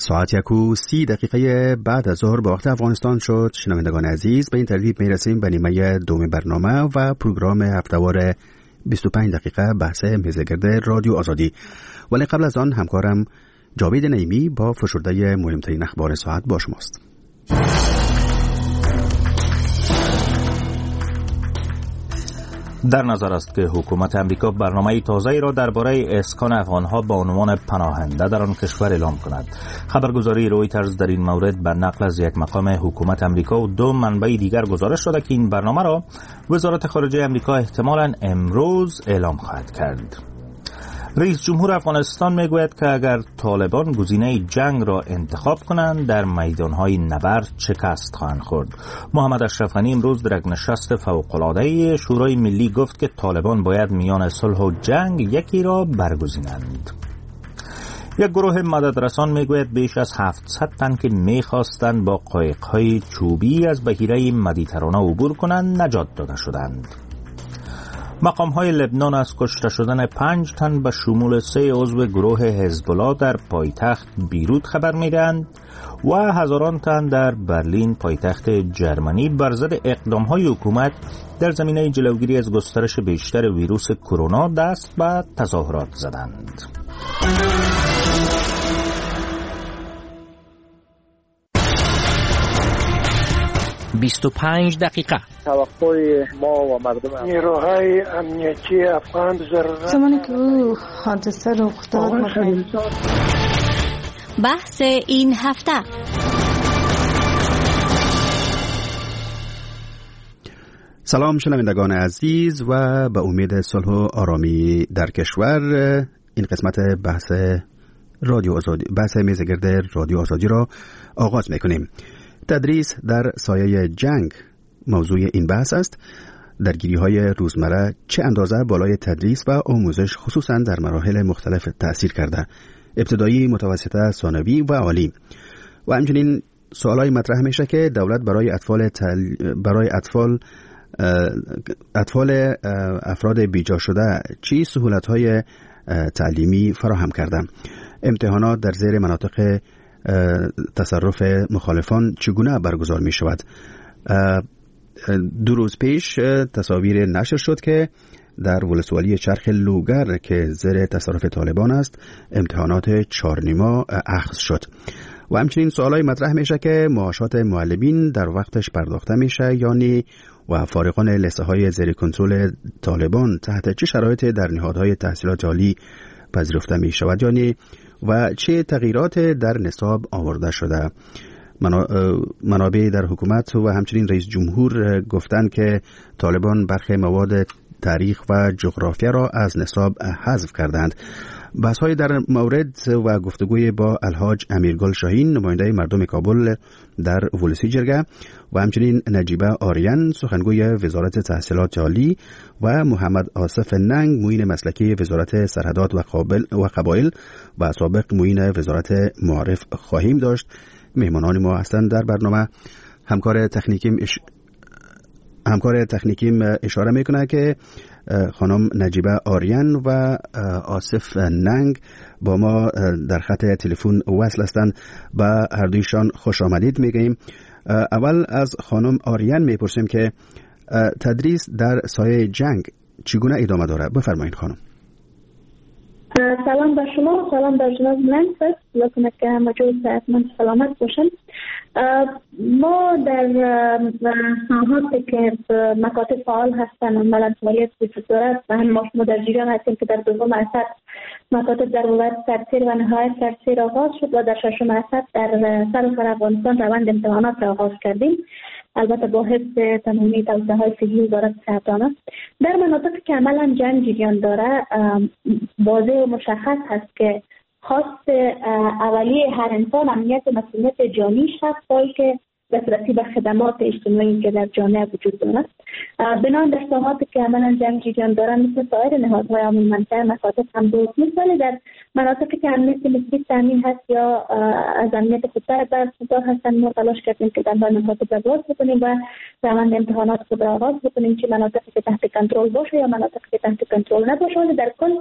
ساعت 1:30 بعد از ظهر به وقت افغانستان شد. شنوندگان عزیز، به این ترتیب میرسیم به نیمه دوم برنامه و پروگرام هفتهوار 25 دقیقه بحث میزگرد رادیو آزادی. ولی قبل از آن همکارم جاوید نعیمی با فشرده مهمترین اخبار ساعت با شماست. در نظر است که حکومت امریکا برنامه تازه‌ای را درباره اسکان افغان‌ها با عنوان پناهنده در آن کشور اعلام کند. خبرگزاری رویترز در این مورد به نقل از یک مقام حکومت امریکا و دو منبع دیگر گزارش داده که این برنامه را وزارت خارجه امریکا احتمالاً امروز اعلام خواهد کرد. رئیس جمهور افغانستان میگوید که اگر طالبان گزینه جنگ را انتخاب کنند در میدانهای نبرد شکست خواهند خورد. محمد اشرف غنی امروز در یک نشست فوق‌العاده شورای ملی گفت که طالبان باید میان صلح و جنگ یکی را برگزینند. یک گروه مددرسان میگوید بیش از 700 تن که میخواستند با قایق‌های چوبی از بحیره مدیترانه عبور کنند نجات داده شدند. مقام‌های لبنان از کشته شدن 5 تن به شمول 3 عضو گروه حزب الله در پایتخت بیروت خبر می‌دهند و هزاران تن در برلین پایتخت جرمنی بر ضد اقدام‌های حکومت در زمینه جلوگیری از گسترش بیشتر ویروس کرونا دست به تظاهرات زدند. 25 دقیقه توقع ما و مردم نیروهای امنیتی افغان زمانی که او حادثه رخ داد بحث این هفته. سلام شنوندگان عزیز و به امید صلح و آرامی در کشور. این قسمت بحث رادیو آزادی، بحث میزگرد رادیو آزادی را آغاز میکنیم. تدریس در سایه جنگ موضوع این بحث است. درگیری‌های روزمره چه اندازه بالای تدریس و آموزش خصوصاً در مراحل مختلف تأثیر کرده، ابتدایی، متوسطه، ثانوی و عالی. و همچنین سوالای مطرح میشه که دولت برای اطفال افراد بیجا شده چی سهولت‌های تعلیمی فراهم کرده، امتحانات در زیر مناطق تصرف مخالفان چگونه برگزار می شود. 2 روز پیش تصاویر نشر شد که در ولسوالی چرخ لوگر که زیر تصرف طالبان است امتحانات 4 نیمه اخذ شد. و همچنین سوالای مطرح میشه که معاشات معلمین در وقتش پرداخته میشه یعنی و فارغان لسته های زیر کنترل طالبان تحت چه شرایطی در نهادهای تحصیلات عالی پذیرفته می شود یعنی و چه تغییرات در نصاب آورده شده. منابع در حکومت و همچنین رئیس جمهور گفتند که طالبان برخی مواد تاریخ و جغرافیا را از نصاب حذف کردند. بحث‌های در مورد و گفتگوی با الحاج امیرگل شاهین نماینده مردم کابل در ولسی جرگه و همچنین نجیبه آریان سخنگوی وزارت تحصیلات عالی و محمد آصف ننگ معین مسلکی وزارت سرحدات و قبایل و سابق معین وزارت معارف خواهیم داشت. مهمانان ما هستند در برنامه. همکار تکنیکیم اشاره میکنه که خانم نجیبه آریان و آصف ننگ با ما در خط تلفن وصل هستند. با هر دویشان خوش آمدید میگیم. اول از خانم آریان میپرسیم که تدریس در سایه جنگ چگونه ادامه داره؟ بفرمایید خانم. سلام بر شما، سلام بر جناب منفس، لطفاً که همه جو صحتمند سلامت باشن. ما در ساحاتی که مکاتب فعال هستن عملا فعالیت وجود دارد و هم ما در جریان هستیم که در دوم اسد مکاتب در ولایت سرسیر و نهایت سرسیر آغاز شد و در ششم اسد در سراسر افغانستان روند امتحانات را آغاز کردیم، البته با حفظ تمامی توصیه‌های صحی وزارت صحتانه. در مناطقی که عملا جنگ جریان داره واضح و مشخص هست که خواست اولیه هر انسان امنیت و مسئولیت جانیش هست که دسترسی به خدمات اجتماعی که در جامعه وجود دارد. بنابراین در ساحاتی که عملا جنگ جریان دارن مثل سایر نهادهای عمومی منطقه مکاتب هم درست مثل در مناطقی که امنیت نسبی تامین هست یا از امنیت خودتر برخوردار هستن ما تلاش کردیم که در مکاتب آغاز بکنیم و روند امتحانات خود را آغاز بکنیم، چه مناطقی که تحت کنترل باشه یا مناطقی که تحت کنترل نباشه. در کل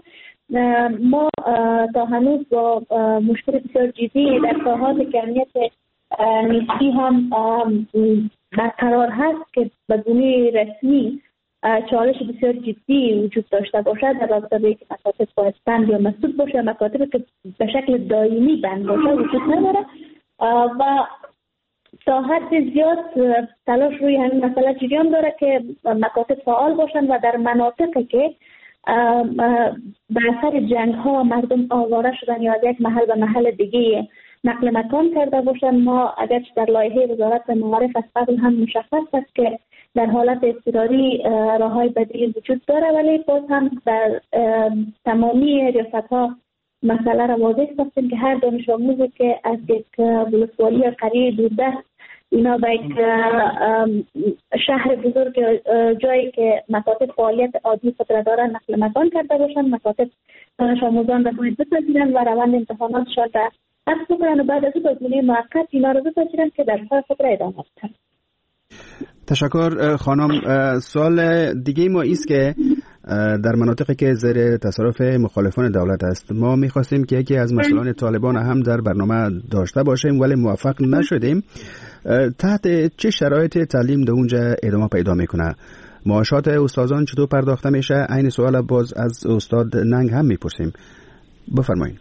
ما تا هنوز با مشکل بسیار جدی در ساحات که امنیت نیستی هم برقرار هست که بدون رسمی چالش بسیار جدی وجود داشته باشد در رابطه با اینکه مکاتب باید بند یا مسدود باشه. مکاتب که به شکل دائمی بند باشه وجود نداره و تا حد زیاد تلاش روی همین مسئله جریان داره که مکاتب فعال باشن و در مناطقی که به اثر جنگ ها مردم آواره شدن یا از یک محل به محل دیگه نقل مکان کرده باشن. ما اگرچه در لایحه وزارت معارف از قبل هم مشخص است که در حالت اضطراری راههای بدیل وجود داره، ولی باز هم در تمامی ریاست‌ها مسئله را واضح ساختیم که هر دانش آموزی که از یک ولسوالی یا قریه دوردست اینا به یک شهر بزرگ جایی که مکاتب فعالیت عادی خود را دارن نقل مکان کرده باشن، مکاتب دانش آموزان را باید بپذیرن و روند امتحاناتشان را حذف کنن و بعد از این بدون موقت اینا را بپذیرن که در کار خود را ادامه بدن. تشکر خانم. سوال دیگه ما ایست که در مناطقی که زیر تصرف مخالفان دولت است ما می‌خواستیم که یکی از مسئولان طالبان هم در برنامه داشته باشیم ولی موفق نشدیم. تحت چه شرایط تعلیم در اونجا ادامه پیدا میکنه؟ معاشات استادان چطور پرداخته میشه؟ این سوال باز از استاد ننگ هم میپرسیم. بفرمایید.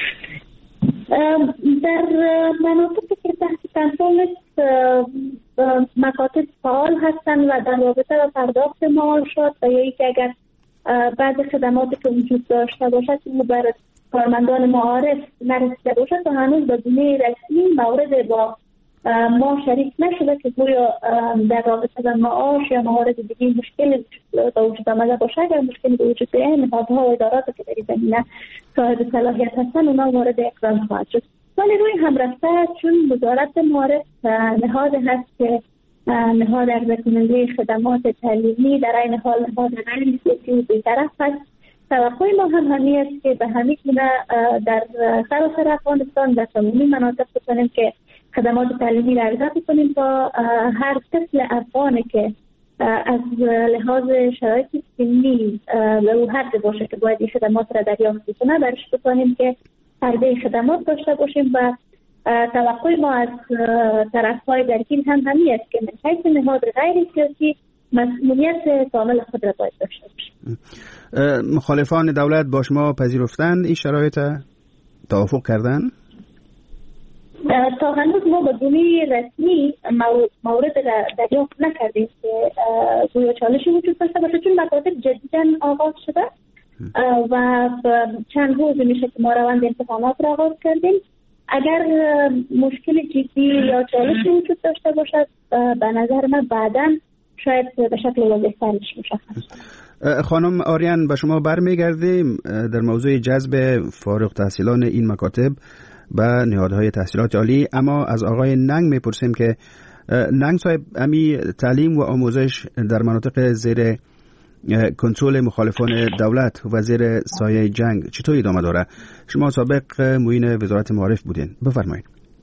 در مناطقی که تحت کنترل مکاتب فعال هستند و در رابطه با پرداخت معاشات و یا اینکه اگر بعض خدماتی که وجود داشته باشد که بر کارمندان معارف نرسیده باشد و هنوز به گونه رسمی مورد با ما شریک نشده که گویا در رابطه با معاش یا موارد دیگه مشکل به وجود آمده باشه. اگر مشکلی به وجود بیاید نهادها و ادارات که در این زمینه صاحب صلاحیت هستن اونا وارد اقدام خواهد شد. ولی روی هم رفته چون وزارت معارف نهاد هست که نهاد عرضه کننده خدمات تعلیمی در این حال نهاد غیر سیاسی و بی‌طرف هست. توقع ما هم همین است که به همین گونه در سراسر افغانستان در تمامی مناطق بکنیم که خدمات تعلیمی را ارائه کنیم تا هر طفل افغانی که از لحاظ شرایط سنی و او حد باشه که باید این خدمات را دریافت کنه برش بکنیم که پرده خدمات داشته باشیم و توقع ما از طرف‌های درگیر هم همین است که من حیث نهاد غیر سیاسی مسئولیت کامل خود را باید داشته باشیم. مخالفان دولت با شما پذیرفتن این شرایط توافق کردن؟ تا هنوز ما بدون رسمی مورد دریافت نکردیم که گویا چالشی وجود داشته باشه چون مکاتب جدیداً آغاز شده و چند روز میشه که ما روند امتحانات را آغاز کردیم. اگر مشکل جدی یا چالشی وجود داشته باشد به نظر من بعداً شاید به شکل واضح‌ترش مشخص. خانم آریان به شما برمیگردیم در موضوع جذب فارغ التحصیلان این مکاتب به نهادهای تحصیلات عالی، اما از آقای ننگ میپرسیم که ننگ صاحب امی تعلیم و آموزش در مناطق زیر کنترل مخالفان دولت و زیر سایه جنگ چطور ادامه داره؟ شما سابق معین وزارت معارف بودین، بفرمایید.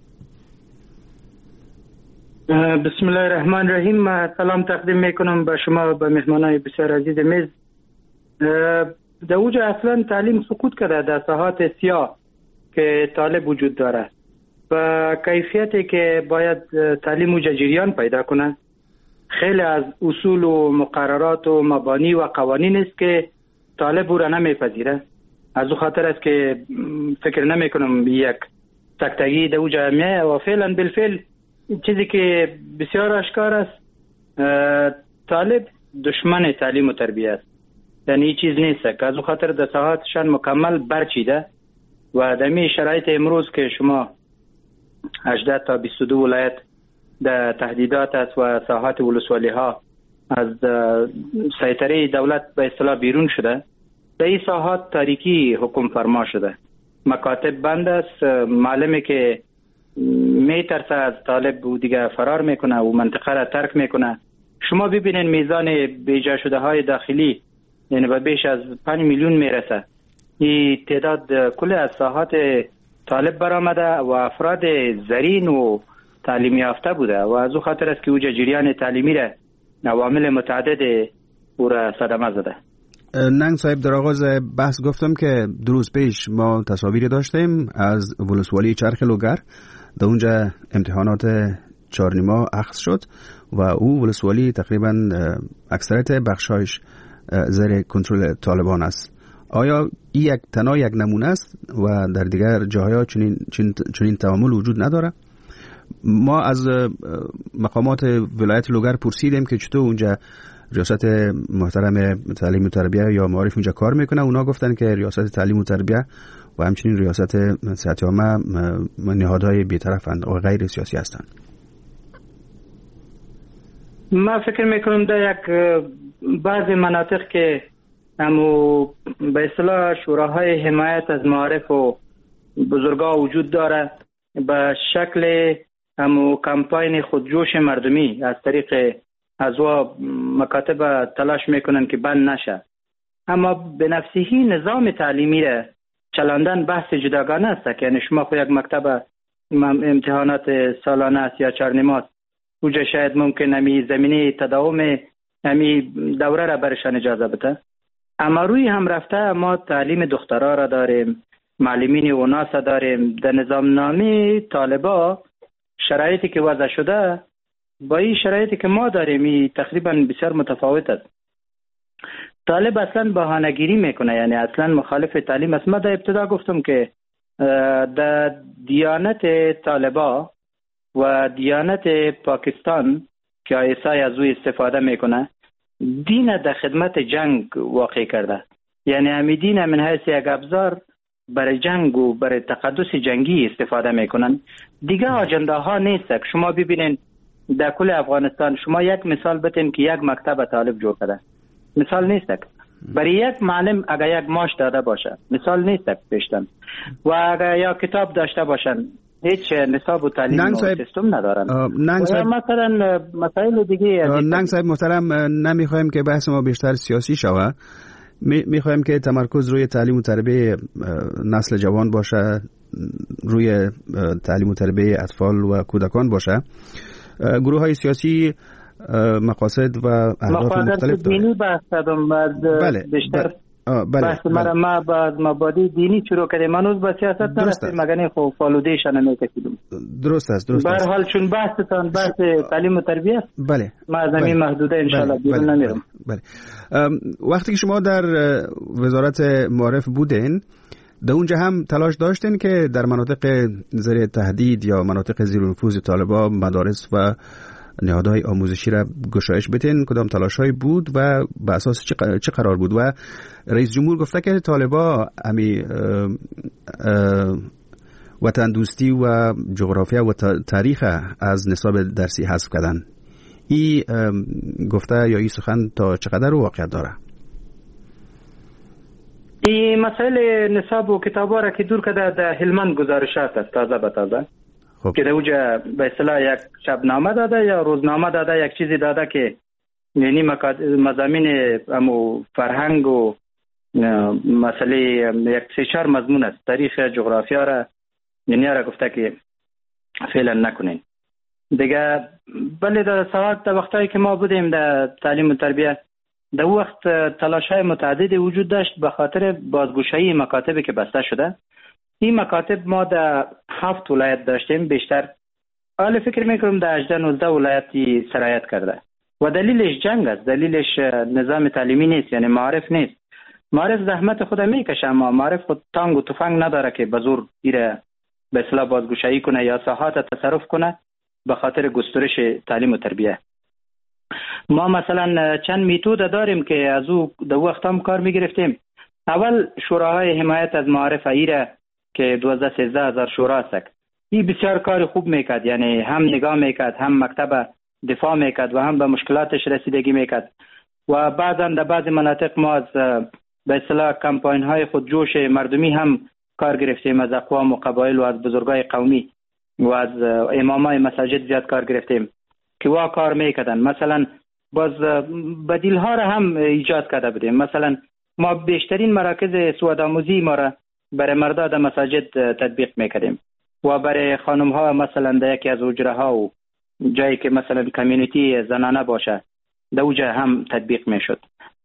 بسم الله الرحمن الرحیم. سلام تقدیم میکنم به شما و به مهمانای بسیار عزیز میز. در اوج اصلا تعلیم سقوط کرده در ساحات سیاه که طالب وجود داره و کیفیتی که باید تعلیم اوج جریان پیدا کنه. خیلی از اصول و مقررات و مبانی و قوانین است که طالب او را نمیپذیره. از او خاطر است که فکر نمی کنم یک تکتگی در اوج میه و فعلا بالفعل چیزی که بسیار آشکار است طالب دشمن تعلیم و تربیت است. یعنی این چیز نیست که از او خاطر در ساحاتشان مکمل برچیده و در می شرایط امروز که شما 18 تا 22 ولایت در تهدیدات است و ساحات ولسوالی ها از سیطره دولت به اصطلاح بیرون شده، در این ساحات تاریکی حکم فرما شده. مکاتب بند است. معلمی که می ترسه از طالب و دیگه فرار میکنه و منطقه را ترک میکنه. شما ببینید میزان بیجا شده های داخلی یعنی به بیش از 5 میلیون میرسه. این تعداد کل از ساحات طالب برآمده و افراد زرین و تعلیم یافته بوده و از او خاطر است که اوج جریان تعلیمی را عوامل متعدد او را صدمه زده. ننگ صاحب، در آغاز بحث گفتم که 2 روز پیش ما تصاویری داشتیم از ولسوالی چرخ لوگر. در اونجا امتحانات 4 نیما اخذ شد و او ولسوالی تقریبا اکثریت بخشایش زیر کنترل طالبان است. آیا این تنها یک نمونه است و در دیگر جاها چنین تعامل وجود نداره؟ ما از مقامات ولایت لوگر پرسیدیم که چطور اونجا ریاست محترم تعلیم و تربیه یا معارف اونجا کار میکنه. اونا گفتن که ریاست تعلیم و تربیه و همچنین ریاست صحت عامه نهادهای بی‌طرفند و غیر سیاسی هستند. ما فکر میکنم در یک بعضی مناطق که همو به اصطلاح شوراهای حمایت از معارف و بزرگا وجود داره، به شکل همو کمپاین خودجوش مردمی از طریق ازوا مکاتب تلاش میکنن که بند نشه. اما به نفسهی نظام تعلیمی را چلاندن بحث جداگانه است که یعنی شما خو یک مکتب امتحانات سالانه است یا 4 نیمه اوجا شاید ممکن همی زمینه تداوم همی دوره را برشان اجازه بده. اما روی هم رفته ما تعلیم دخترها را داریم، معلمین اوناس داریم. در نظام نامی طالبا شرایطی که وضع شده با این شرایطی که ما داریم تقریبا بسیار متفاوت است. طالب اصلا بهانه‌گیری میکنه، یعنی اصلا مخالف تعلیم است. ما در ابتدا گفتم که در دیانت طالبا و دیانت پاکستان که عیسی از او استفاده میکنه، دین در خدمت جنگ واقع کرده. یعنی همین دین من حیث یک ابزار برای جنگ و برای تقدس جنگی استفاده میکنن. دیگه آجنده ها نیست. شما ببینین در کل افغانستان شما یک مثال بتین که یک مکتب طالب جور کرده، مثال نیست. برای یک معلم اگر یک ماش داده باشه مثال نیست پیشتن، و اگر یا کتاب داشته باشن هیچ نصاب و تعلیم و سیستم ندارن. مثلا مسائل دیگه. ننگ صاحب محترم، نمیخوایم که بحث ما بیشتر سیاسی شوه. میخوایم که تمرکز روی تعلیم و تربیت نسل جوان باشه، روی تعلیم و تربیت اطفال و کودکان باشه. گروه های سیاسی مقاصد و اهداف مختلف داره. دینی بحث دادم بله بیشتر. بله بحث ما با مبادی دینی شروع کردیم. منوز با سیاست نرسیم مگنی خوب فالودیشن نمیکشیدیم. درست است. به هر حال چون بحثتان بحث تعلیم و تربیت، بله ما از همین محدوده انشالله بیرون نمیرم. بله. وقتی که شما در وزارت معارف بودین، در اونجا هم تلاش داشتین که در مناطق زیر تهدید یا مناطق زیر نفوذ طالبان مدارس و نهادهای آموزشی را گشایش بدین؟ کدام تلاش‌هایی بود و به اساس چه قرار بود؟ و رئیس جمهور گفته که طالبان همی وطن دوستی و جغرافیا و تاریخ از نصاب درسی حذف کردن. این گفته یا این سخن تا چقدر واقعیت داره؟ این مسئله نصاب و کتابا را که دور کرده در هلمند گزارشات است تازه به تازه. که در اوجا به اصطلاح یک شبنامه داده یا روزنامه داده، یک چیزی داده که یعنی مضامین امو فرهنگ و مسئله یک 3-4 مضمون است. تاریخ جغرافیا را یعنی را گفته که فعلا نکنین دیگه. بله در ساعت در وقتایی که ما بودیم در تعلیم و تربیت، در وقت تلاش‌های متعدد وجود داشت به خاطر بازگشایی مکاتبی که بسته شده. این مکاتب ما در 7 ولایت داشتیم بیشتر. حالا فکر میکنم در 18-19 ولایتی سرایت کرده و دلیلش جنگ است، دلیلش نظام تعلیمی نیست، یعنی معارف نیست. معارف زحمت خود میکشه، اما معارف خود تانگ و تفنگ نداره که به زور ایره به اصطلاح بازگشایی کنه یا ساحات تصرف کنه به خاطر گسترش تعلیم و تربیت. ما مثلا چند میتود داریم که از او در وقت هم کار میگرفتیم. اول شوراهای حمایت از معارف ایره که 12-13 هزار شورا است. این بسیار کار خوب میکرد، یعنی هم نگاه میکرد، هم مکتب دفاع میکرد و هم به مشکلاتش رسیدگی میکرد. و بعضا در بعض مناطق ما از به اصطلاح کمپاین های خودجوش مردمی هم کار گرفتیم، از اقوام و قبایل و از بزرگای قومی و از امامای مساجد زیاد کار گرفتیم که وا کار میکردن. مثلا باز بدیل ها را هم ایجاد کرده بودیم. مثلا ما بیشترین مراکز سوادآموزی ما را برای مردا در مساجد تطبیق میکردیم و برای خانم ها مثلا در یکی از حجره ها و جایی که مثلا کمیونیتی زنانه باشه در اوجه هم تطبیق میشد.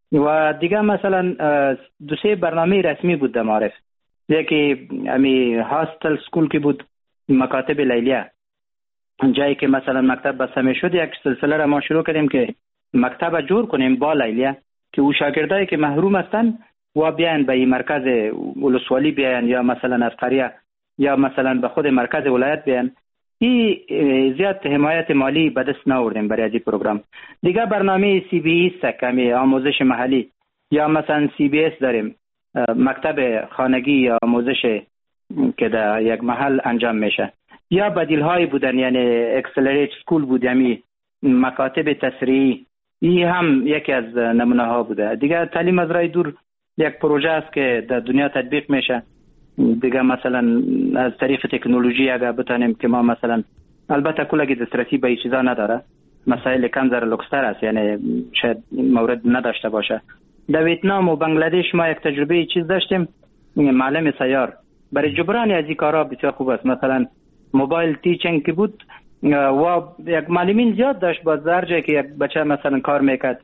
و دیگه مثلا 2-3 برنامه رسمی بود در معارف. یکی امی هاستل سکول که بود، مکاتب لیلیه، جایی که مثلا مکتب بسته میشد، یک سلسله را ما شروع کردیم که مکتب جور کنیم با لیلیه که او شاگردایی که محروم هستن و بیان به این مرکز ولسوالی بیان یا مثلا از قریه یا مثلا به خود مرکز ولایت بیان. این زیاد حمایت مالی به دست نآوردیم برای این پروگرام. دیگه برنامه CBE کمی آموزش محلی یا مثلا CBS داریم، مکتب خانگی یا آموزش که در یک محل انجام میشه. یا بدیل های بودن، یعنی اکسلریت سکول بود، یعنی مکاتب تسریعی. این هم یکی از نمونه ها بوده. دیگه تعلیم از راه دور یک پروژه است که در دنیا تطبیق میشه. دیگه مثلا از طریق تکنولوژی اگر بتانیم که ما مثلا، البته کلگی دسترسی به این چیزا نداره، مسائل کم ذره لوکستر است، یعنی شاید مورد نداشته باشه. در ویتنام و بنگلادش ما یک تجربه چیز داشتیم، معلم سیار. برای جبران از این کارا بسیار خوب است. مثلا موبایل تیچینگ که بود و یک معلمین زیاد داشت، باز در جایی که یک بچه مثلا کار میکرد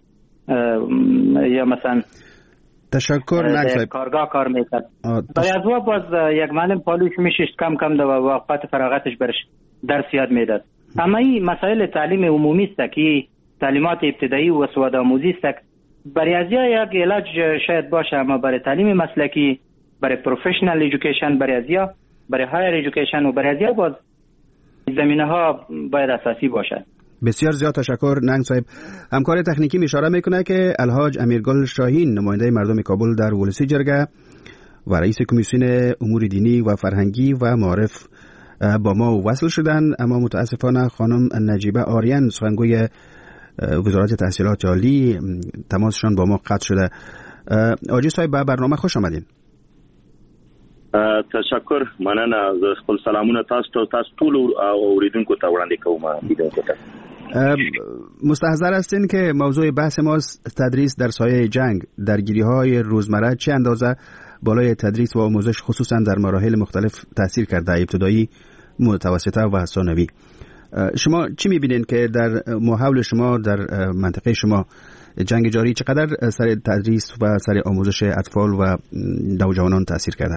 یا مثلا تشکر کارگاه کار میکرد، برای از و باز یک معلم پالوش میشست کم کم در وقت فراغتش برش درس یاد میداد. اما این مسائل تعلیم عمومی است که تعلیمات ابتدایی و سواد آموزی است. برای از یک علاج شاید باشه، اما برای تعلیم مسلکی، برای پروفشنال ایژوکیشن، برای هایر ایژوکیشن و برای از باز زمینه ها باید اساسی باشه. بسیار زیاد تشکر ننگ صاحب. همکار تکنیکی اشاره میکنه که الحاج امیرگل شاهین، نماینده مردم کابل در ولسی جرگه و رئیس کمیسیون امور دینی و فرهنگی و معارف با ما وصل شدن، اما متاسفانه خانم نجیبه آریان، سخنگوی وزارت تحصیلات عالی، تماسشان با ما قطع شده. آجی صاحب به برنامه خوش آمدین. تشکر. مننه. از خپل سلامونه تاسو ټول اوریدونکو ته وړاندې کوم. لیدونکو ته مستحضر هستین که موضوع بحث ما تدریس در سایه جنگ، درگیری‌های روزمره چه اندازه بالای تدریس و آموزش خصوصا در مراحل مختلف تاثیر کرده، ابتدایی، متوسطه و ثانوی. شما چی می‌بینید که در ماحول شما، در منطقه شما، جنگ جاری چقدر سر تدریس و سر آموزش اطفال و نوجوانان تاثیر کرده؟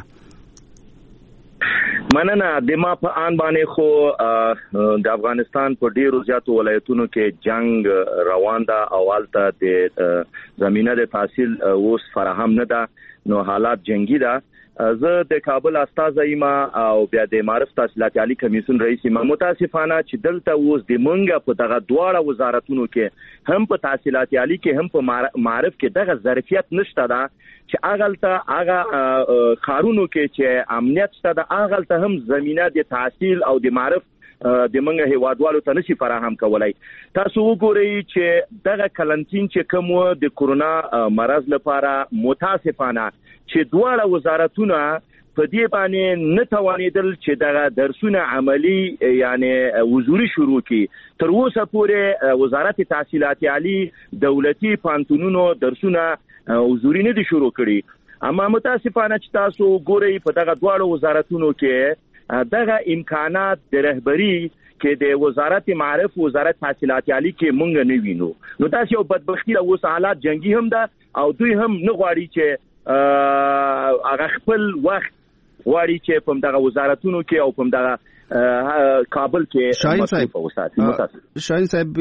مننه. د ما په آن باندې خو د افغانستان په ډیرو زیاتو ولایتونو کې جنگ روان ده او هلته د زمینه د تحصیل اوس فراهم نه ده، نو حالات جنگي ده. زه د کابل استازی ما او بیا د معرف تحصیلات عالی کمیسیون رئیس ما. متاسفانه چې دلته اوس د مونږه په دغه دواړه وزارتونو کې، هم په تحصیلات عالی کې هم په معرف کې دغه ظرفیت نشته ده چې اغلته هغه خارونو کې چې امنیت شته ده، اغلته هم زمينه د تحصیل او د معرف د منګه هیوادوالو ته نشي فراهم کولای. تاسو وګورئ چې دغه کلنټین چې کوم د کورونا مرض لپاره متاسفانه چې دواړه وزارتونه په دې باندې نه توانیدل چې دغه درسونه عملی یعنی حضوري شروع کی. تر اوسه پورې وزارت تحصیلات عالی دولتي پانتونونو درسونه حضوري نه دي شروع کړي. اما متاسفانه چې تاسو ګورئ په دغه دواړو وزارتونو کې دغه امکانات د رهبری کې د وزارت معرف وزارت تحصیلات عالی کې مونږ نه وینو. نو تاسو یو بدبختی له اوس حالات جنگي هم ده او دوی هم نه غواړي چې هغه خپل وخت غواړي چې په دغه وزارتونو کې او په دغه کابل کې شاهین صاحب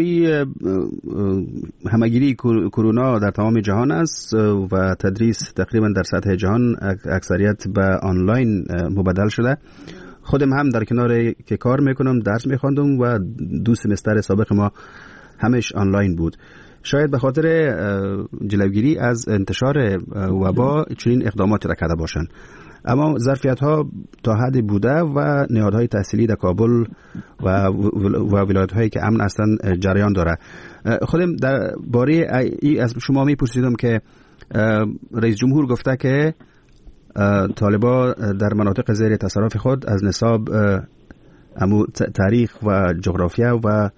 همگیری کرونا در تمام جهان است و تدریس تقریبا در سطح جهان اکثریت به آنلاین مبدل شده. خودم هم در کنار که کار میکنم درس میخواندم و 2 سمستر سابق ما همش آنلاین بود. شاید به خاطر جلوگیری از انتشار وبا چنین اقدامات را کرده باشند، اما ظرفیت ها تا حدی بوده و نهادهای تحصیلی در کابل و ولایت هایی که امن هستند جریان داره. خودم در باره از شما میپرسیدم که رئیس جمهور گفته که طالبا در مناطق زیر تصرف خود از نصاب تاریخ و جغرافیا و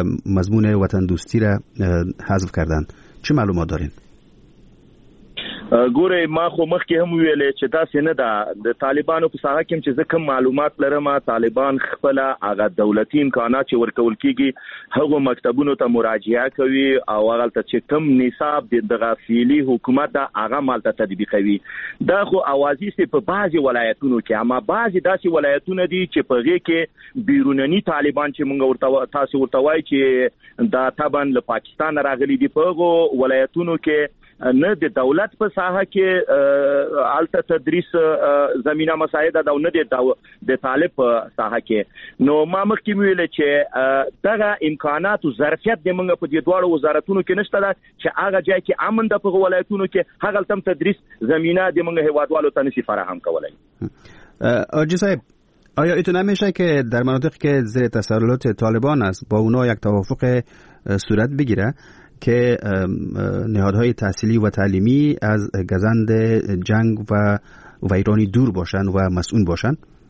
مضمون وطن دوستی را حذف کردند. چه معلومات دارین؟ ګوره ما خو مخکې هم ویلې چې دا څنګه ده د طالبانو په ساحه کې چې کوم معلومات لرم طالبان خپل هغه دولتي امکانات چې ورکول کیږي هغه مکتبونو ته مراجعه کوي او هغه ته چې کوم نصاب د غفيلي حکومت دا هغه مالته تطبیقوي. دا خو اوازي سي په بعضي ولایتونو کې، اما بعضي داسې ولایتونه دي چې په هغه کې بیرونني طالبان چې مونږ ورته تاسو ورته وایي چې دا طبعا له پاکستان راغلي دي، په هغه ولایتونو کې نه د دولت په ساحه کې الته تدریس زمينه مساعده دا نه د طالب په ساحه کې. نو ما مخکې ویل چې دغه امکانات او ظرفیت د موږ په دې دوه وزارتونو کې نشته ده چې هغه ځای کې امن د په ولایتونو کې هغه تم تدریس زمينه د موږ هوادوالو ته نشي فراهم کولای. آجی صاحب، آیا ایتون نمیشه که در مناطقی که زیر تسلط طالبان است با اونا یک توافق صورت بگیره که نهادهای تحصیلی و تعلیمی از گزند جنگ و ویرانی دور باشن و مسئول باشن؟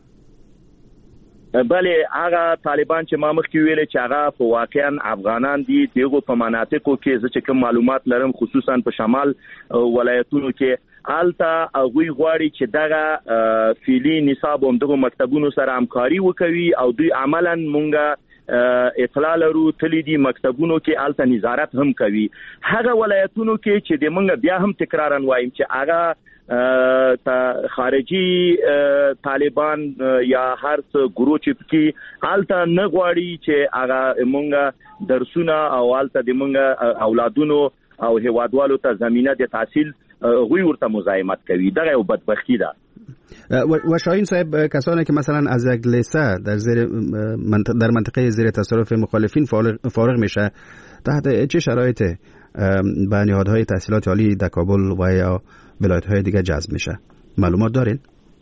بله، هغه طالبان چې ما مخکې ویل چې هغه په واقعا افغانان دي، دغه په مناطقو کې چې کوم معلومات لرم خصوصا په شمال ولایتونو کې الته هغوی غواړي چې دغه فعلی نصاب هم دغه مکتبونو سره همکاري وکوي او دوی عملاً مونږه اطلاع لرو تللی دي مکتبونو کې الته نظارت هم کوي. هغه ولایتونو کې چې د مونږ بیا هم تکرارا وایم چې هغه خارجي طالبان یا هر څه ګروپ چې الته نه غواړي چې هغه مونږ درسونه او الته د مونږ اولادونو او هوادوالو ته زمينه د تحصیل غوی ورته مزاحمت کوي. دغه یو بدبختی ده. و شاهین صاحب، کسانی که مثلا از یک لیسه در منطقه زیر تصرف مخالفین فارغ میشه تحت چه شرایط به نهادهای تحصیلات عالی در کابل و یا ولایت‌های دیگه جذب میشه؟ معلومات دارین؟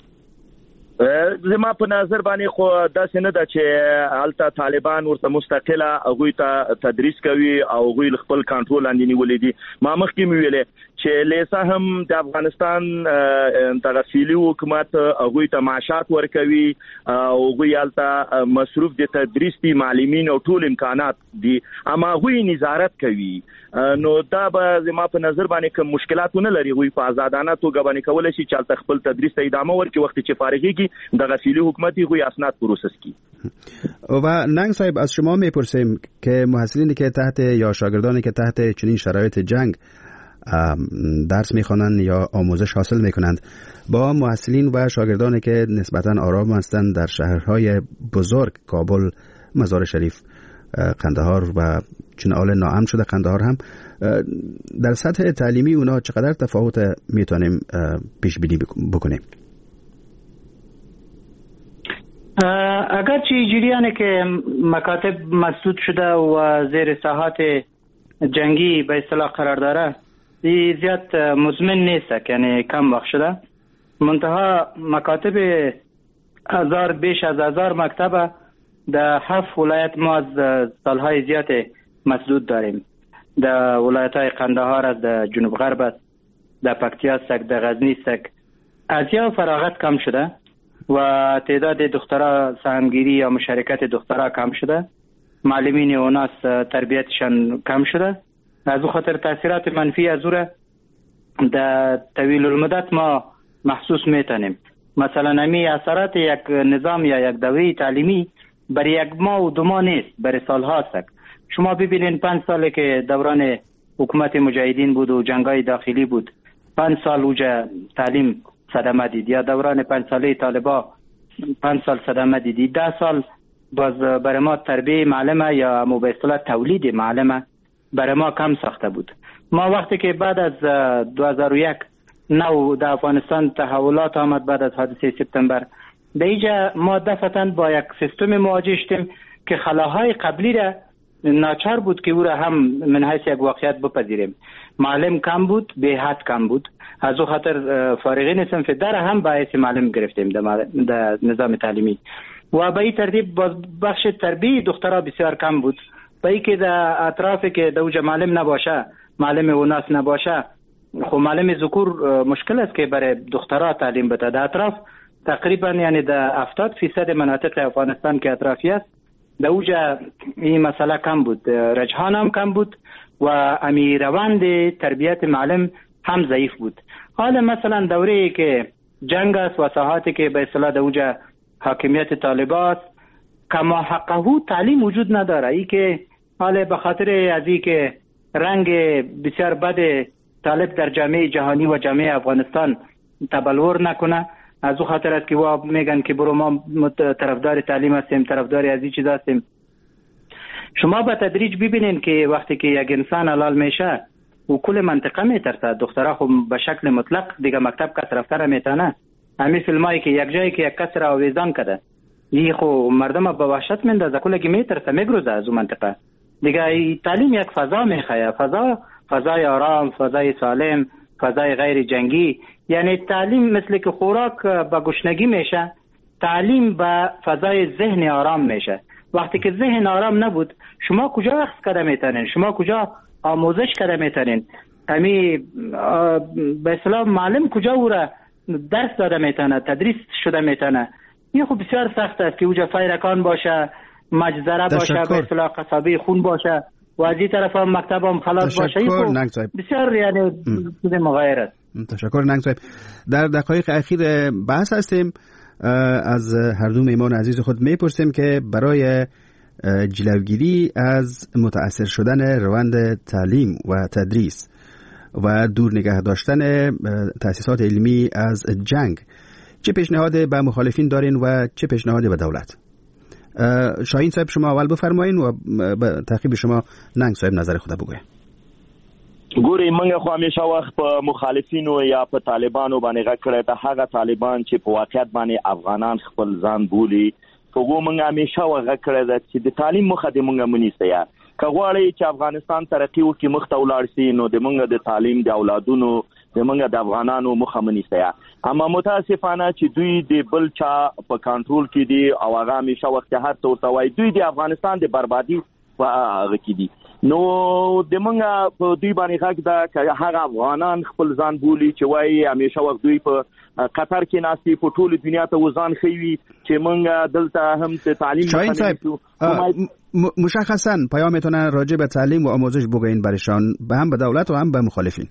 زما په نظر باندې خو داسې نه ده چې الته طالبان ورته مستقله هغوی ته تدریس کوي او هغوی خپل کنټرول لاندې نیولې دي. ما مخکې ویلې چې لیسه هم د افغانستان دغه فعلی حکومت هغوی ته معاشات ورکوي او هغوی الته مصروف د تدریس دي، معلمین او ټول امکانات دي، اما هغوی نظارت کوي. نو دا به زما په نظر باندې کوم مشکلات نه لري. هغوی په آزادانه توګه باندې کولای شي چې الته خپل تدریس ته ادامه ورکړي وخت چې فارغيږي دغه فعلی حکومتی هغوی اسناد پروسس کی. و ننگ صاحب، از شما میپرسیم که محصلینی که تحت یا شاگردانی که تحت چنین شرایط جنگ درس میخوانند یا آموزش حاصل میکنند با محصلین و شاگردانی که نسبتاً آرام هستند در شهرهای بزرگ کابل، مزار شریف، قندهار و چون آل ناامن شده قندهار هم، در سطح تعلیمی اونا چقدر تفاوت میتونیم پیش بینی بکنیم؟ اگرچه جریانی که مکاتب مسدود شده و زیر ساحات جنگی به اصطلاح قرار داره این زیاد مزمن نیست، یعنی کم وقت شده. منتها مکاتب بیش از 1000 مکتب در 7 ولایت ما از سالهای زیاد مسدود داریم. در ولایت های قندهار است، در جنوب غرب است، در پکتیا است، در غزنی است. از یا فراغت کم شده و تعداد دخترها سهمگیری یا مشارکت دخترها کم شده، معلمین اوناس تربیتشان کم شده. از او خاطر تاثیرات منفی از او در طویل المدت ما محسوس میتونیم. مثلا همی اثرات یک نظام یا یک دوره تعلیمی برای یک ماه و 2 ماه نیست، برای سالها است. شما ببینید 5 ساله که دوران حکومت مجاهدین بود و جنگای داخلی بود، 5 سال اوجا تعلیم صدمه دید، یا دوران 5 ساله طالبا 5 سال صدمه دیدی، 10 سال باز برای ما تربیه معلمه یا به اصطلاح تولید معلمه برای ما کم ساخته بود. ما وقتی که بعد از 2001 نو در افغانستان تحولات آمد بعد از حادثه سپتامبر، در اینجا ما دفعتاً با یک سیستم مواجه شدیم که خلاهای قبلی را ناچار بود که او را هم من حیث یک واقعیت بپذیریم. معلم کم بود، به حد کم بود. از او خاطر فارغین صنف در هم با حیث معلم گرفتیم در نظام تعلیمی و به این ترتیب بخش تربیه دخترها بسیار کم بود. به این که در اطراف که دوجه معلم نباشه، معلم اوناس نباشه، خب معلم ذکور مشکل است که برای دخترها تعلیم بده. در اطراف تقریبا یعنی در 70% مناطق افغانستان که اطرافی است در اوجه این مسئله کم بود، رجحان هم کم بود و امی روند تربیت معلم هم ضعیف بود. حالا مثلا دوره‌ای که جنگ است و ساحاتی که به اصطلاح در اوج حاکمیت طالبان کما حقه تعلیم وجود نداره. ای که حالا به خاطر از این که رنگ بسیار بد طالب در جامعه جهانی و جامعه افغانستان تبلور نکنه، از او خاطر است که وا میگن که برو ما طرفدار تعلیم هستیم، طرفدار از این چیز هستیم. شما به تدریج ببینین که وقتی که یک انسان حلال میشه و کل منطقه میترسه. دخترها خب به شکل مطلق دیگه مکتب کس رفتن میتونه. همین فیلمایی که یک جایی که یک کس را آویزان کرده این خب مردم به وحشت میندازه، کلگی میترسه میگروزه از اون منطقه. دیگه تعلیم یک فضا میخواه، فضای آرام، فضای سالم، فضای غیر جنگی. یعنی تعلیم مثل که خوراک به گشنگی میشه، تعلیم به فضای ذهن آرام میشه. وقتی که ذهن آرام نبود شما کجا اخذ کرده میتونین؟ شما کجا آموزش کرده میتونین؟ امی به اصطلاح معلم کجا او را درس داده میتونه، تدریس شده میتونه؟ این خب بسیار سخت است که اوجا فیرکان باشه، مجزره باشه، به اصطلاح قصابی خون باشه و از این طرف هم مکتب هم خلاص باشه. بسیار یعنی چیز مغایر است. تشکر ننگ صاحب. در دقایق اخیر بحث هستیم. از هر دو میهمان عزیز خود میپرسیم که برای جلوگیری از متأثر شدن روند تعلیم و تدریس و دور نگه داشتن تأسیسات علمی از جنگ چه پیشنهاد به مخالفین دارین و چه پیشنهادی به دولت؟ شاهین صاحب شما اول بفرمایین و به تعقیب شما ننگ صاحب نظر خود بگوین. ګوري موږ خو همیشه وخت په مخالفینو یا په طالبانو باندې غږ کړی ته هغه طالبان چې په واقعیت باندې افغانان خپل ځان بولي کوو موږ همیشه غږ کړی ده چې د تعلیم مخه د موږ منیسته یا کغواړي چې افغانستان ترقی وکړي مخ ته ولاړ شي نو د موږ د تعلیم د اولادونو د موږ د افغانانو مخه منیسته یا اما متاسفانه چې دوی د بل چا په کنټرول کې دي او هغه همیشه وخت هر څه توای دوی د افغانستان د بربادي په هغه کې دي. نو د منګه په دوی باندې حق دا چې هغه افغانان خپل ځان بولی چې وایي همیشه وخت دوی په قطر کې ناسي په ټوله دنیا ته وزن خوي چې منګه دلته هم ته تعلیم شاهین صاحب مشخصا پیامتون راجع به تعلیم و آموزش بگوین برشان به هم به دولت و هم به مخالفین.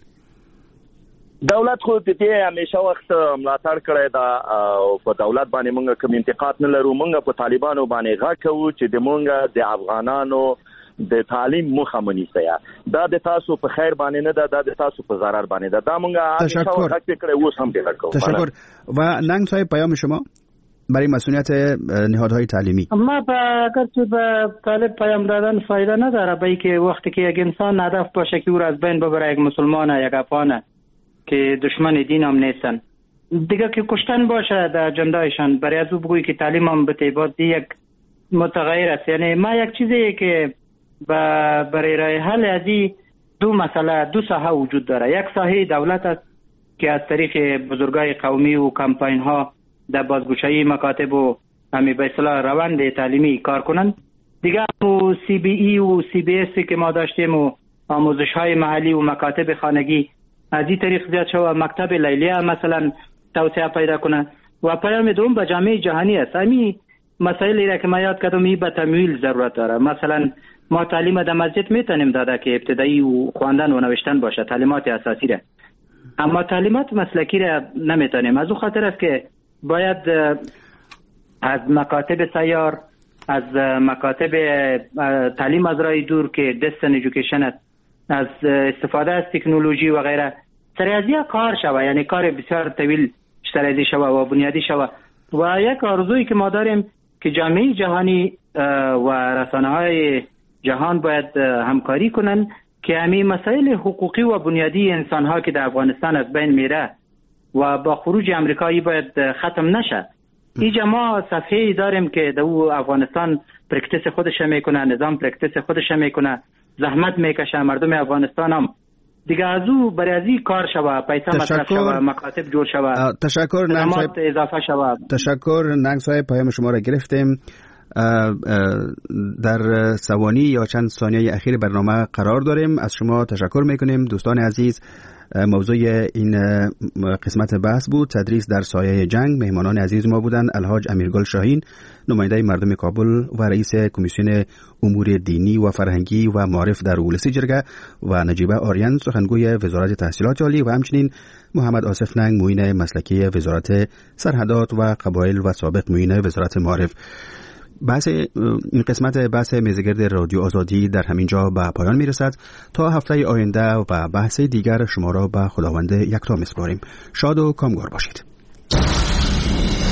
دولت خو ته همیشه وخت ملاتړ کړی دا او په دولت باندې موږ کوم انتقاد نه لرو. موږ په طالبانو باندې غږ کوو چې د موږ د افغانانو د تعلیم مخه منیسته یا دا د تاسو په خیر باندې نه ده، دا د تاسو په ضرر باندې ده. دا موږ همیشه وخت کړی اوس هم دې کوو. تشکر. و ننگ صاحب پیام شما برای مسئولیت نهادهای تعلیمی. ما اگر که به طالب پیام دادن فایده نداره، به اینکه وقتی که یک انسان هدف باشه که او را از بین ببره، یک مسلمان یک افغان که دشمن دین هم نیستن دیگه که کشتن باشه در اجندهشان، برای از او بگوی که تعلیم هم به تعباد یک متغیر است. یعنی ما یک چیزی که برای رای حل از این دو مسئله دو ساحه وجود داره. یک ساحه دولت است که از طریق بزرگای قومی و کمپاین ها در بازگشایی مکاتب و همی به اصطلاح روند تعلیمی کار کنند. دیگه و سی بی ای و سی بی اس که ما داشتیم و آموزش های محلی و مکاتب خانگی از این طریق زیاد شو، مکتب لیلیه مثلا توسعه پیدا کنه. و پیام دوم به جامعه جهانی است. همین مسائلی را که ما یاد کردم این به تمویل ضرورت داره. مثلا ما تعلیم در مسجد میتونیم داده که ابتدایی و خواندن و نوشتن باشه، تعلیمات اساسی را، اما تعلیمات مسلکی را نمیتونیم. از اون خاطر است که باید از مکاتب سیار، از مکاتب تعلیم از راه دور که دستن ایژوکیشن است، از استفاده از تکنولوژی و غیره سریعی کار شوه. یعنی کار بسیار طویل شتریزی شوه و بنیادی شوه. و یک آرزویی که ما داریم که جامعه جهانی و رسانه های جهان باید همکاری کنن که همین مسائل حقوقی و بنیادی انسان ها که در افغانستان از بین میره و با خروج امریکایی باید ختم نشه. اینجا ما صفحه‌ای داریم که در افغانستان پرکتیس خودش میکنه، نظام پرکتیس خودش میکنه، زحمت میکشه، مردم افغانستان هم دیگه از او برای از این کار شوه، پیسه مصرف شوه، مکاتب جور شوه. تشکر ننگ صاحب. اضافه شوه. تشکر ننگ صاحب، پیام شما را گرفتیم. در ثوانی یا چند ثانیه اخیر برنامه قرار داریم. از شما تشکر میکنیم دوستان عزیز. موضوع این قسمت بحث بود تدریس در سایه جنگ. مهمانان عزیز ما بودند الحاج امیرگل شاهین، نماینده مردم کابل و رئیس کمیسیون امور دینی و فرهنگی و معارف در ولسی جرگه، و نجیبه آریان، سخنگوی وزارت تحصیلات عالی، و همچنین محمد آصف ننگ، معین مسلکی وزارت سرحدات و قبایل و سابق معین وزارت معارف. بحث این قسمت بحث میزگرد رادیو آزادی در همین جا به پایان میرسد. تا هفته آینده و بحث دیگر شما را به خداوند یکتا میسپاریم. شاد و کامگار باشید.